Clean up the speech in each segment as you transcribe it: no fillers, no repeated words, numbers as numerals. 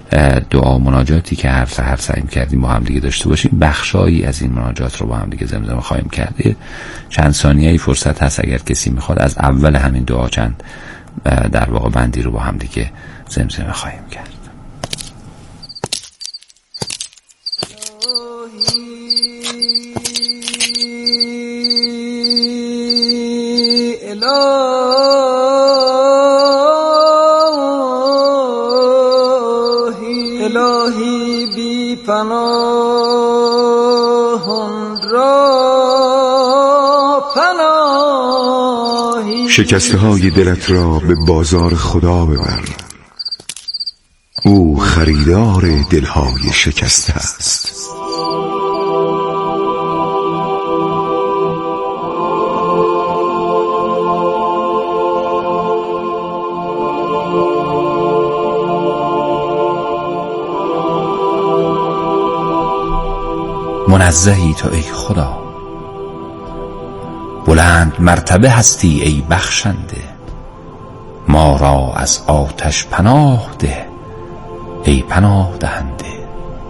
دعا مناجاتی که هر سحر سعی کردیم با هم دیگه داشته باشیم، بخشایی از این مناجات رو با هم دیگه زمزمه خواهیم کرد. چند ثانیه‌ای فرصت هست اگر کسی میخواد از اول همین دعا چند در واقع بندی رو با هم دیگه زمزمه خواهیم کرد. الهی بی پناهان را پناهی، شکسته های دلت را به بازار خدا ببر، او خریدار دلهای شکسته است. منزهی تو ای خدا، بلند مرتبه هستی ای بخشنده، ما را از آتش پناه ده ای پناه دهنده.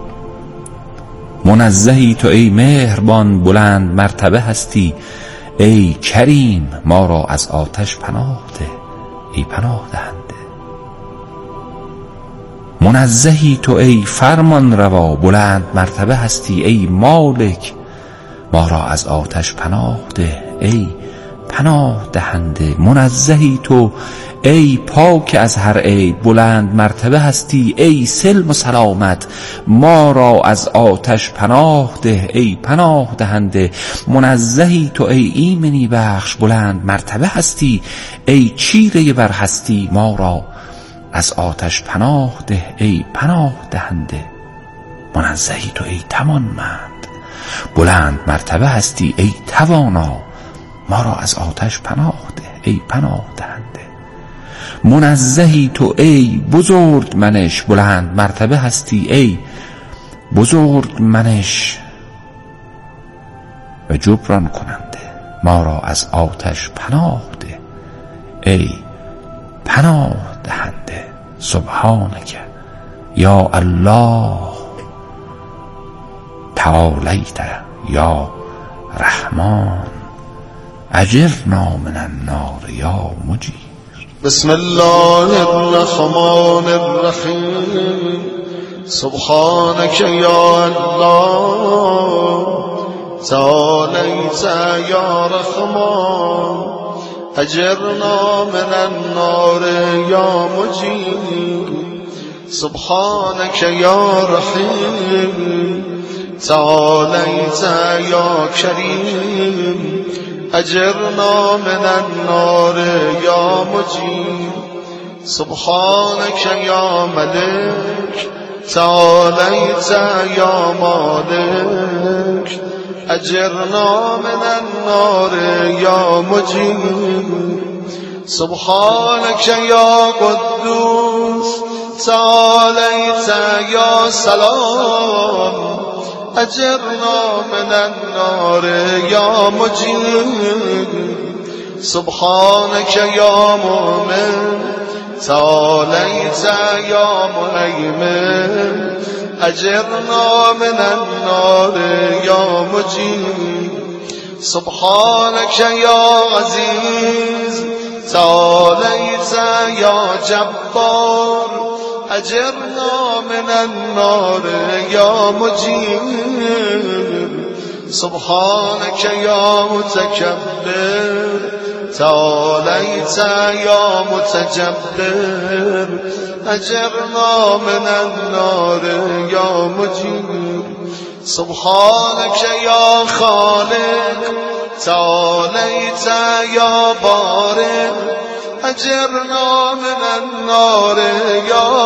منزهی تو ای مهربان، بلند مرتبه هستی ای کریم، ما را از آتش پناه ده ای پناه دهنده. منزهی تو ای فرمان روا، بلند مرتبه هستی ای مالک، ما را از آتش پناه ده ای پناه دهنده. منزهی تو ای پاک از هر عیب، بلند مرتبه هستی ای سلم و سلامت، ما را از آتش پناه ده ای پناه دهنده. منزهی تو ای ایمنی بخش، بلند مرتبه هستی ای چیره بر هستی، ما را از آتش پناه ده ای پناه دهنده. منزهی تو ای توانمند، بلند مرتبه هستی ای توانا، ما را از آتش پناه ده ای پناه دهنده. منزهی تو ای بزرگ منش، بلند مرتبه هستی ای بزرگ منش و جبران کننده، ما را از آتش پناه ده ای پناه دهنده. سبحانک یا الله تعالیت یا رحمان، اجرنا من النار یا مجیر. بسم الله الرحمن الرحیم. سبحانک یا الله تعالیت یا رحمان، اجرنا من النار یا مجیر. سبحانک یا رحیم تعالیت یا کریم، اجرنا من النار یا مجیر. سبحانک یا ملک تعالیت یا مالک، اجرنا من النار یا مجیر. سبحانک یا قدوس تعالیت یا سلام، اجرنا من النار یا مجیر. سبحانک یا مؤمن تعالیت یا مهیمن، اجرنا من النار یا مجیر. سبحانک یا عزیز تعالیت یا جبار، اجرنا من النار یا مجیر. سبحانک یا متکبر تعالیت یا متجبر، اجرنا من النار یا مجیر. سبحانک یا خالق تعالیت یا بارئ، اجرنا من النار یا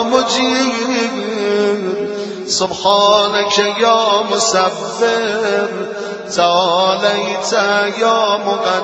مجیر. سبحانک یا مصور تعالیت یا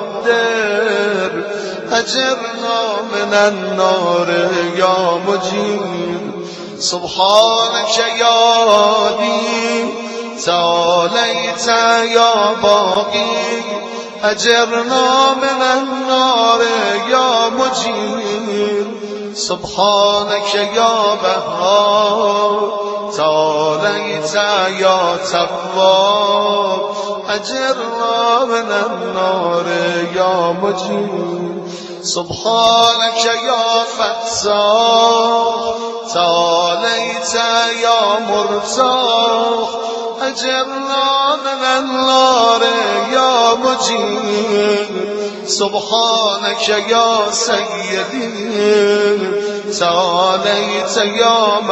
مقدر، اجرنا من النار یا مجیر. سبحانک یا هادی تعالیت یا باقی، اجرنا من النار یا مجیر. سبحانك يا بهار تعاليت يا تواب أجرنا من النار يا مجيب سبحانك يا فتاح تعاليت يا مرتاح أجرنا من النار يا مجيب سبحانك يا سيدي تعاليت يا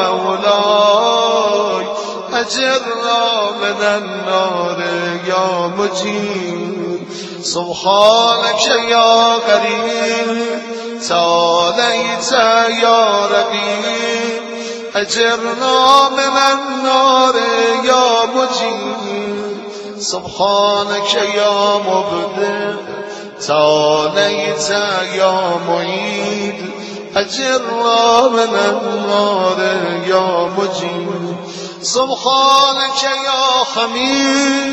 مولاي أجرنا من النار يا مجيب سبحانك يا قريب تعاليت يا رقيب أجرنا من النار يا مجيب سبحانك يا مبدع تعاليت يا معيد أجرنا من النار يا مجيب سبحانك يا حميد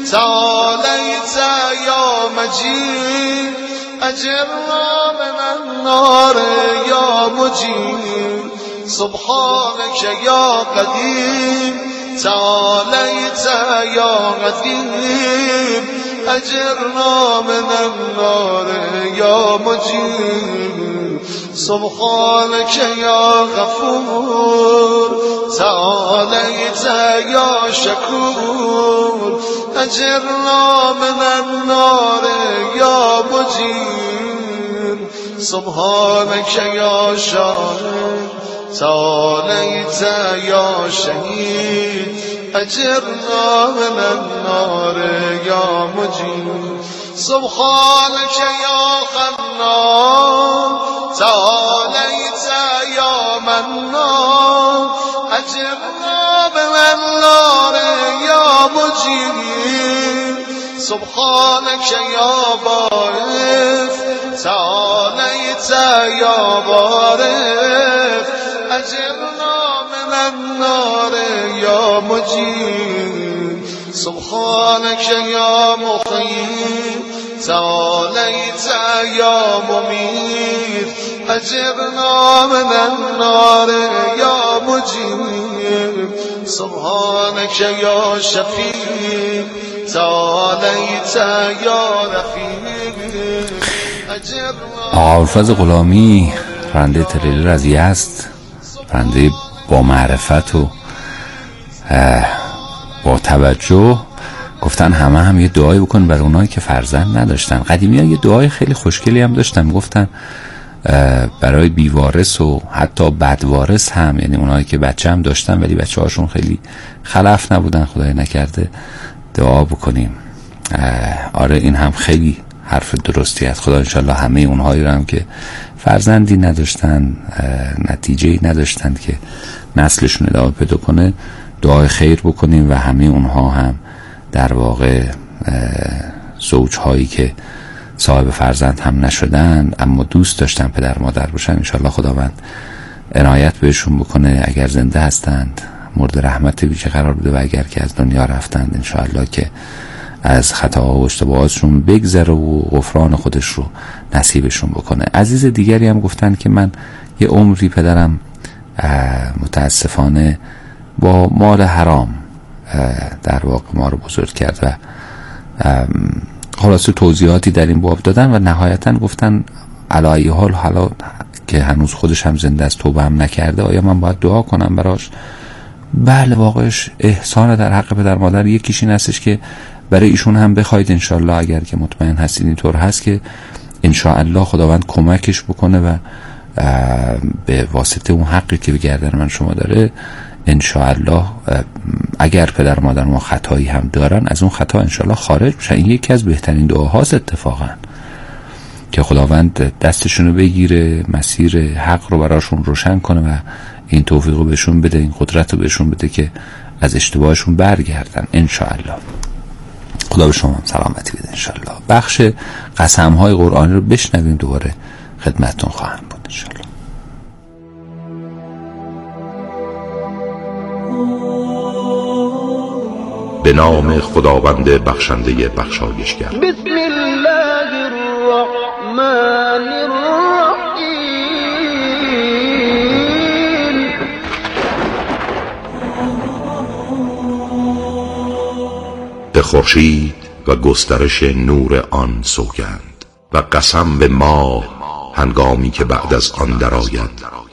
تعاليت يا مجيد أجرنا من النار يا مجيب سبحانك يا قديم تعاليت يا قديم أجرنا من النار يا مجيب سبحانك يا غفور تعاليت يا شكور أجرنا من النار يا مجيب سبحانك يا شاهد تعاليت يا شهيد أجرنا من النار يا مجيب سبحانك يا خنان تعاليت يا منان أجرنا من النار يا مجيب سبحانك يا بارث تعاليت يا بارث أجرنا من النار يا مجيب سبحانك يا مقيم تعاليت يا مميت أجرنا من النار يا مجيب سبحانك يا شفيع تعاليت يا رفیق آقا ابوالفضل غلامی رنده تریلر از یزد، رنده با معرفت و با توجه، گفتن همه هم یه دعایی بکن برای اونایی که فرزند نداشتن. قدیمی ها یه دعای خیلی خوشگلی هم داشتن، گفتن برای بیوارث و حتی بدوارث هم، یعنی اونایی که بچه هم داشتن ولی بچه هاشون خیلی خلف نبودن، خدای نکرده دعا بکنیم. آره این هم خیلی حرف درستی است. خدا انشالله همه اونهایی رو هم که فرزندی نداشتن، نتیجه‌ای نداشتن که نسلشون ادامه پیدا کنه، دعای خیر بکنیم و همه اونها هم در واقع زوجهایی که صاحب فرزند هم نشدن اما دوست داشتن پدر مادر باشن، انشالله خداوند عنایت بهشون بکنه. اگر زنده هستند مورد رحمت ویژه قرار بده و اگر که از دنیا رفتند انشالله که از خطاها و اشتباهاتشون بگذره و غفران خودش رو نصیبشون بکنه. عزیز دیگری هم گفتن که من یه عمری پدرم متاسفانه با مال حرام در واقع ما رو بزرگ کرد و خلاصه توضیحاتی در این باب دادن و نهایتا گفتن علی حال حالا که هنوز خودش هم زنده است توبه هم نکرده آیا من باید دعا کنم براش؟ بله واقعش احسان در حق پدر مادر یکیش این هستش که برای ایشون هم بخواید انشالله، اگر که مطمئن هستید اینطور هست که انشاءالله خداوند کمکش بکنه و به واسطه اون حقی که به گردن من شما داره انشاءالله اگر پدر مادر ما خطایی هم دارن از اون خطا انشاءالله خارج بشن. این یکی از بهترین دعاهاست اتفاقا که خداوند دستشونو بگیره، مسیر حق رو براشون روشن کنه و این توفیق رو بهشون بده، این قدرت رو بهشون بده که از اشتباهشون برگردن انشاءالله. خدا به شما سلامتی بده انشاءالله. بخش قسم‌های قرآنی رو بشنویم، دوباره خدمتتون خواهم بود انشاءالله. به نام خداوند بخشنده بخشایشگر. بسم الله الرحمن الرحیم به خورشید و گسترش نور آن سوگند و قسم به ماه هنگامی که بعد از آن درآید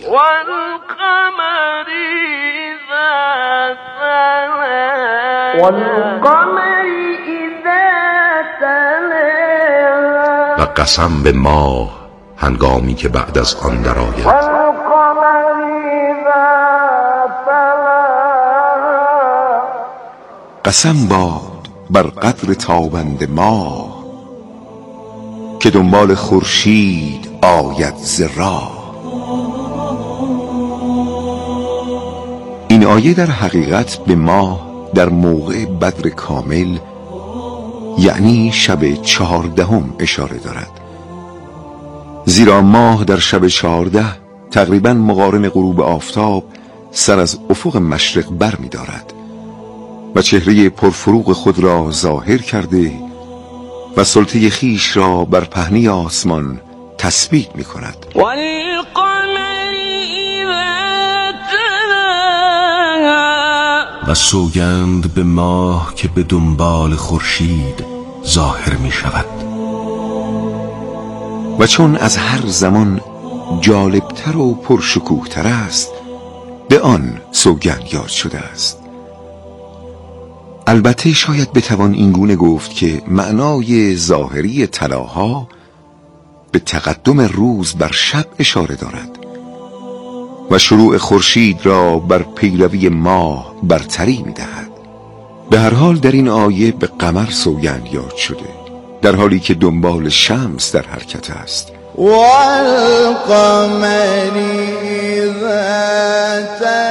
و قسم به ماه هنگامی که بعد از آن درآید قسم باد بر قدر تابنده ماه که دنبال خورشید آید ز راه. این آیه در حقیقت به ماه در موقع بدر کامل یعنی شب 14 اشاره دارد، زیرا ماه در شب 14 تقریبا مقارن غروب آفتاب سر از افق مشرق بر می دارد و چهره پرفروغ خود را ظاهر کرده و سلطه خیش را بر پهنه آسمان تثبیت می کند. و سوگند به ماه که به دنبال خورشید ظاهر می شود و چون از هر زمان جالبتر و پرشکوهتر است به آن سوگند یاد شده است. البته شاید بتوان اینگونه گفت که معنای ظاهری طلاها به تقدم روز بر شب اشاره دارد و شروع خورشید را بر پیروی ماه برتری می‌دهد. به هر حال در این آیه به قمر سوگند یاد شده در حالی که دنبال شمس در حرکت است. والقمر اذا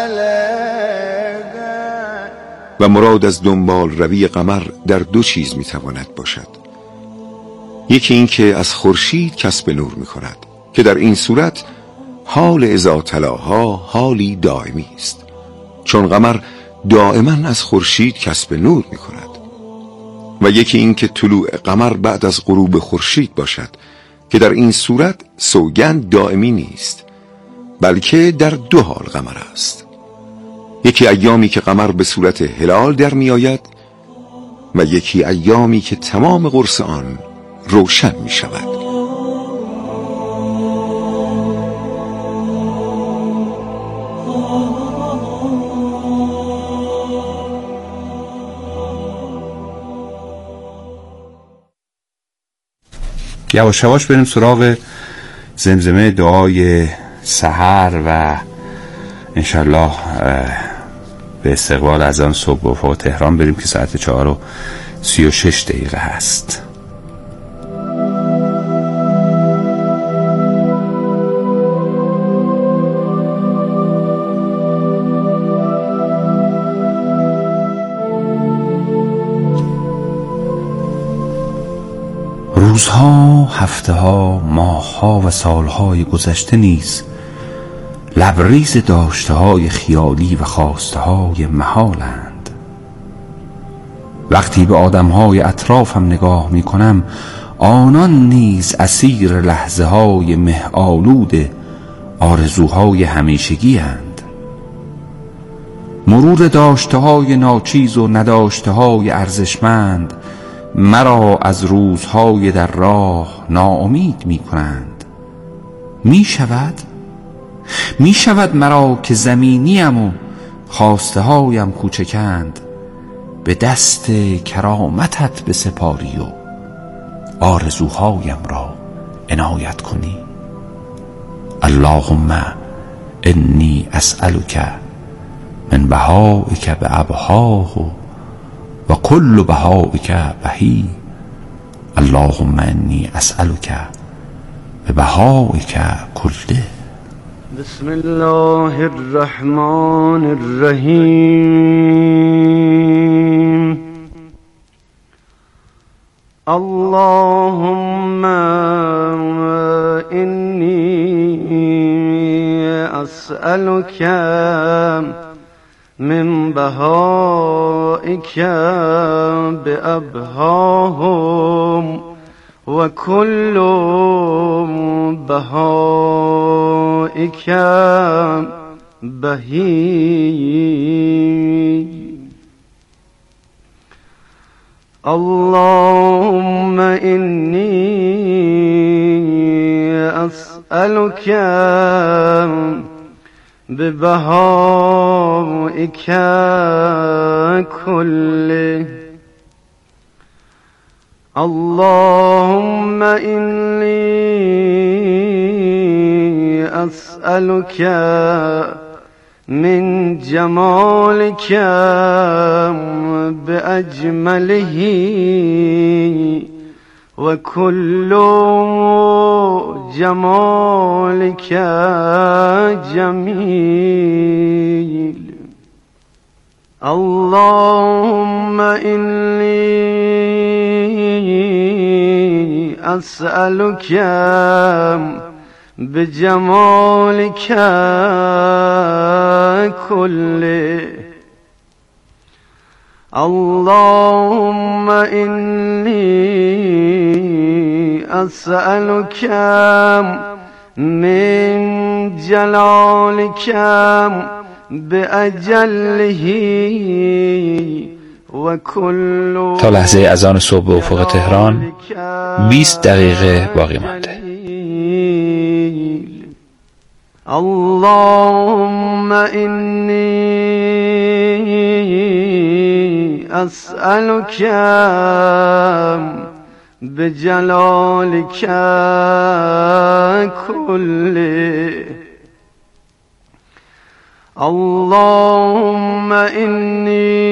تلاها و مراد از دنبال روی قمر در دو چیز میتواند باشد. یکی این که از خورشید کسب نور میکند که در این صورت حال اذا تلاها حالی دائمی است، چون قمر دائما از خورشید کسب نور میکند. و یکی این که طلوع قمر بعد از غروب خورشید باشد که در این صورت سوگند دائمی نیست بلکه در دو حال قمر است، یکی ایامی که قمر به صورت هلال در می آید و یکی ایامی که تمام قرص آن روشن می شود. یواش یواش بریم سراغ زمزمه دعای سحر و انشالله به استقبال از آن صبح و فوق تهران بریم که ساعت 4:36 هست. روزها، هفته‌ها، ماه‌ها و سال‌های گذشته نیز لبریز داشته‌های خیالی و خواسته‌های محالند. وقتی به آدم‌های اطرافم نگاه می‌کنم آنان نیز اسیر لحظه‌های مه‌آلود آرزوهای همیشگی‌اند. مرور داشته‌های ناچیز و نداشته‌های ارزشمند مرا از روزهای در راه ناامید می کنند. می شود مرا که زمینیم و خواسته هایم کوچکند به دست کرامتت بسپاری و آرزوهایم را عنایت کنی. اللهم انی اسألک من بهائک بأبهاه و کل بهائک بهی. اللهم انی اسألک ببهائک کله. بسم الله الرحمن الرحیم. اللهم انی اسألک من بهائک بأبهاهم و کل بهائک بهی. اللهم إني أسألك ببهائك كله. اللهم إني أسألك من جمالك بأجمله وكل جمالك جميل. اللهم إني أسألك بجمالك كله. اللهم إني أسألك من جلالك بأجله وكل. تا لحظه اذان صبح به افق تهران 20 دقیقه باقی مانده. اللهم إني أسألك بجلالك كله. اللهم إني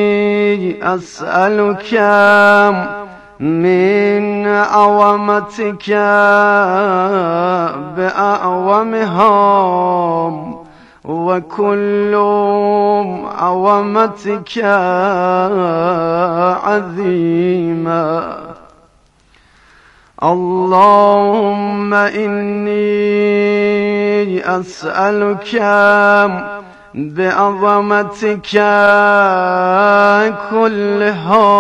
أسألك من عظمتك بأعظمها وكل عظمتك عظيما. اللهم إني أسألك بعظمتك كلها.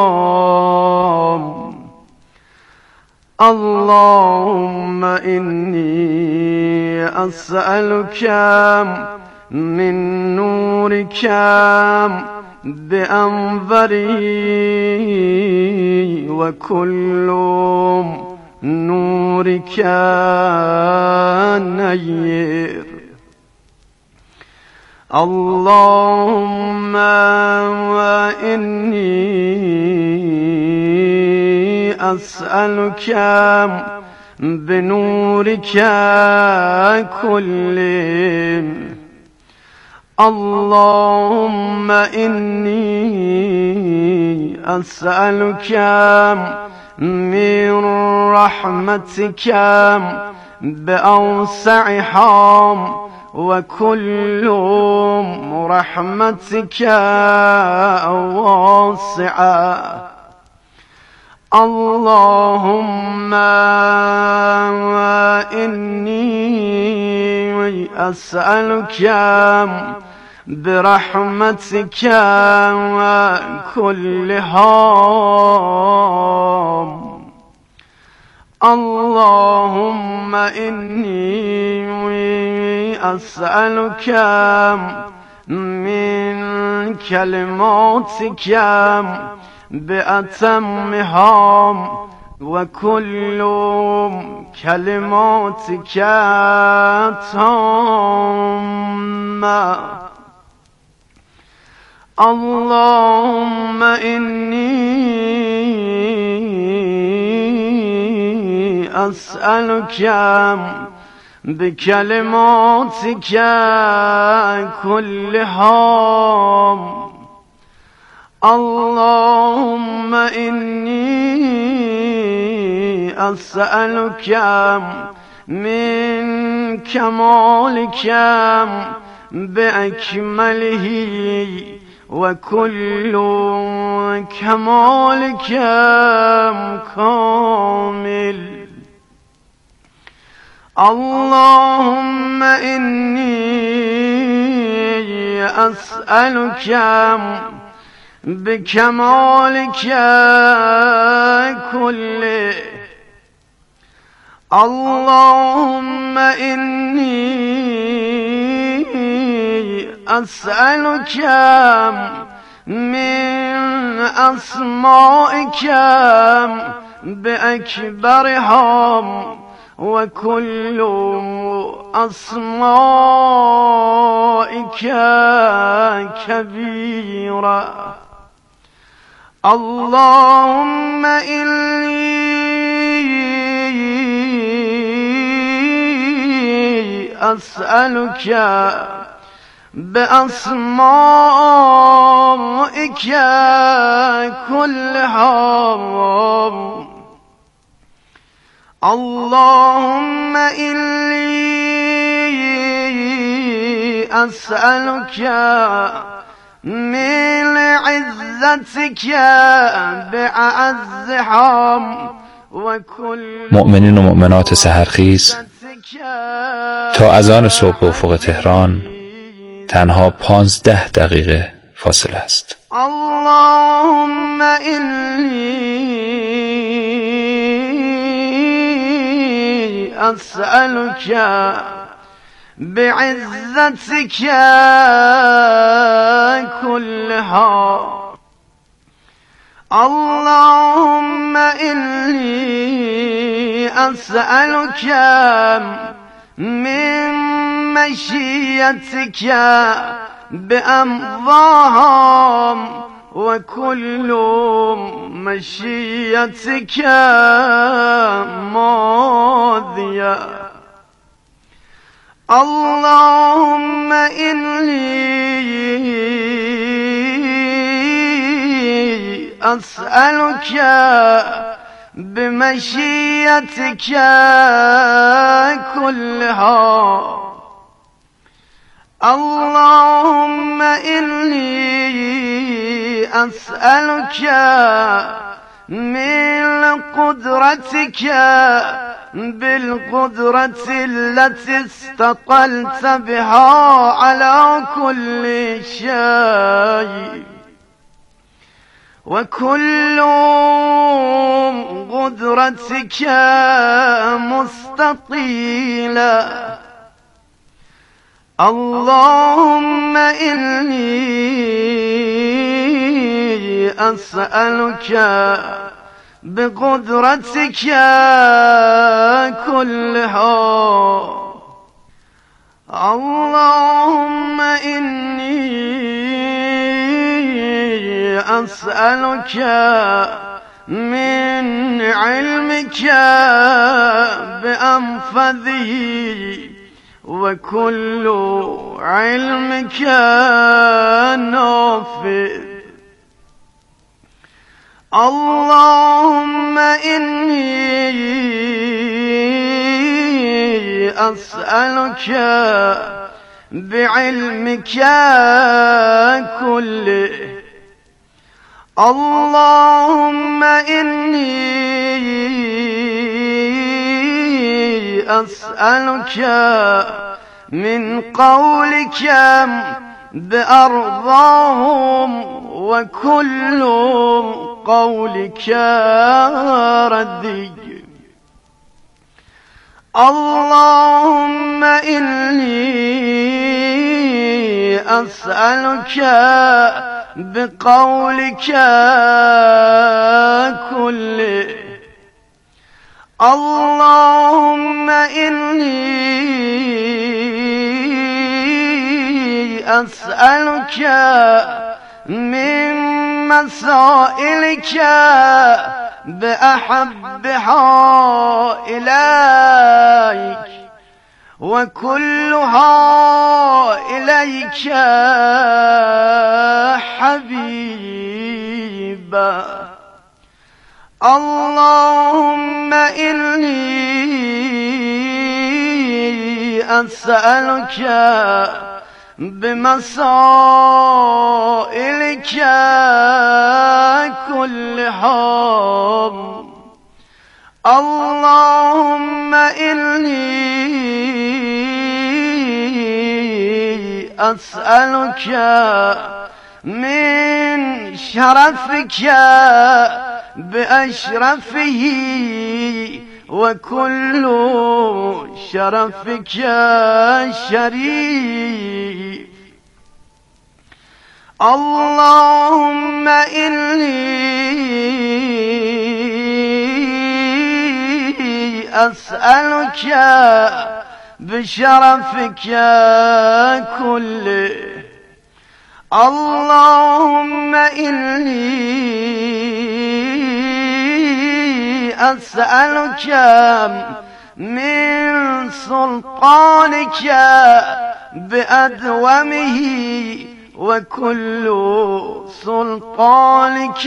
اللهم إني أسألك من نورك بأنظري وكل نورك نير. اللهم إني أسألك بنورك كله. اللهم إني أسألك من رحمتك بأوسعها وكل رحمتك واسعة. اللهم إني أسألك برحمتك كلها. اللهم إني أسألك من كلماتك بأتمها وكل كلماتك تامة. اللهم إني أسألك بكلماتك كلها. اللهم إني أسألك من كمالك بأكمله وكل كمالك كامل. اللهم إني أسألك بكمالك كله. اللهم إني أسألك من أسمائك بأكبرهم وكل أسمائك كبيرة. اللهم إني أسألك بأسمائك كلها. اللهم إني أسألك من عزتك بأعزهم وكل مؤمنین و مؤمنات سحرخیز، تا اذان صبح به افق تهران تنها 15 دقیقه فاصله است. اللهم إني أسألك بعزتك كلها. اللهم إني أسألك من مشيتك بأمضاهم وكل مشيتك ماضية. اللهم إني أسألك بمشيتك كلها. اللهم إني أسألك من قدرتك بالقدرة التي استقلت بها على كل شيء وكل قدرتك مستطيلة. اللهم إني أسألك بقدرتك كلها. اللهم إني أسألك من علمك بأنفذه وكل علمك نافذ. اللهم إني أسألك بعلمك كله. اللهم إني أسألك من قولك بأرضاهم وكل قولك ردي. اللهم إني أسألك بقولك كله. اللهم إني أسألك من مسائلك بأحبها إليك وكلها إليك حبيبا. اللهم إني أسألك بمسائلك كلها. اللهم إني أسألك من شرفك بأشرفه وكل شرفك شريف. اللهم إني أسألك بشرفك كله. اللهم إني أسألك من سلطانك بأدومه وكل سلطانك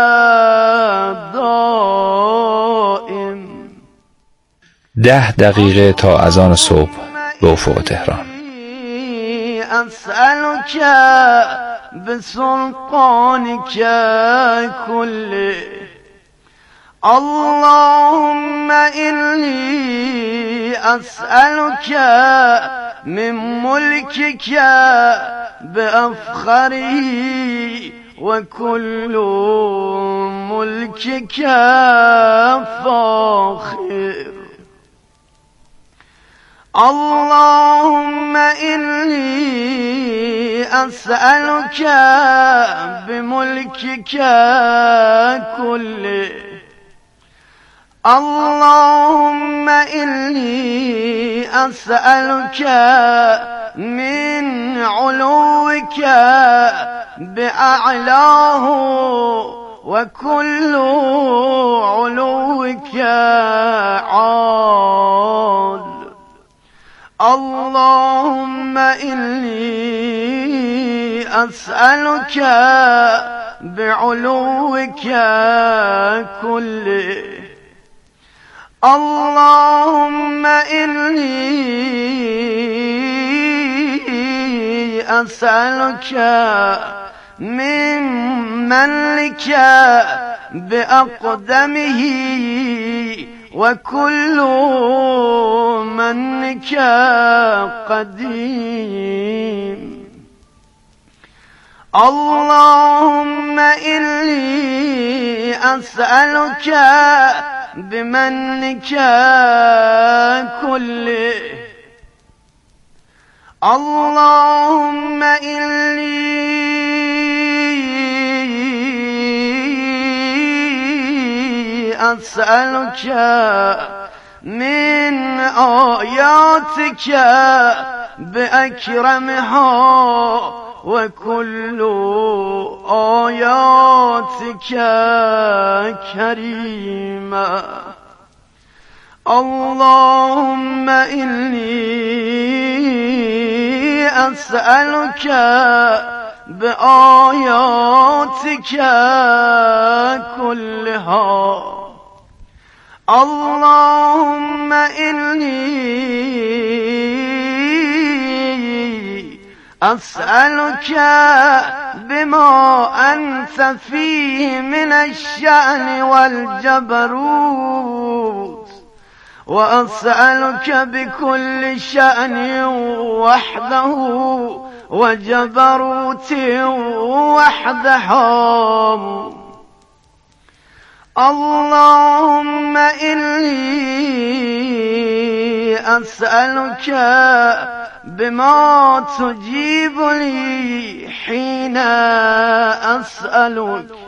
دائم. 10 دقیقه تا اذان صبح به افق تهران. أسألك بسلطانك كله. اللهم إني أسألك من ملكك بأفخره وكل ملكك فاخر. اللهم إني أسألك بملكك كله. اللهم إني أسألك من علوك بأعلاه وكل علوك عال. اللهم إني أسألك بعلوك كله. اللهم إني أسألك من منك بأقدمه وكل منك قديم. اللهم إني أسألك بمنك كله. اللهم إني أسألك من آياتك بأكرمها وكل آياتك كريمة. اللهم إني أسألك بآياتك كلها. اللهم إني أسألك بما أنت فيه من الشأن والجبروت، وأسألك بكل شأن وحده وجبروت وحده. اللهم إني أسألك بما تجيب لي حين أسألك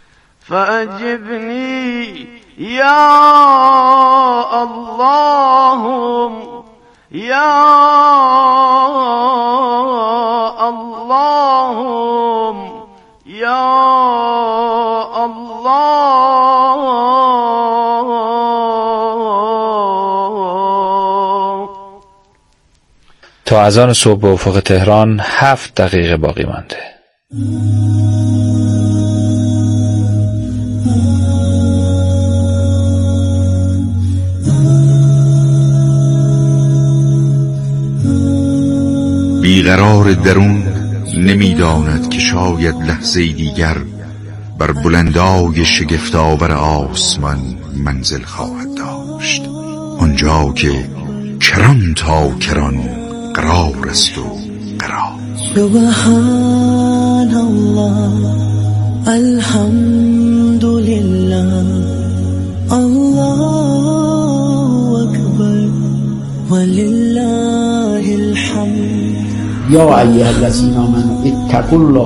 فأجبني يا اللهم يا اللهم يا الله. تا اذان صبح به افق تهران 7 دقیقه باقی مانده. بیقرار درون نمیداند که شاید لحظه دیگر بر بلندای شگفت‌آور آسمان منزل خواهد داشت، آنجا که کران تا کران قرار است و قرار. سبحان الله الحمد لله الله اکبر ولله الحمد. یا ایها الذین آمنوا اتقوا الله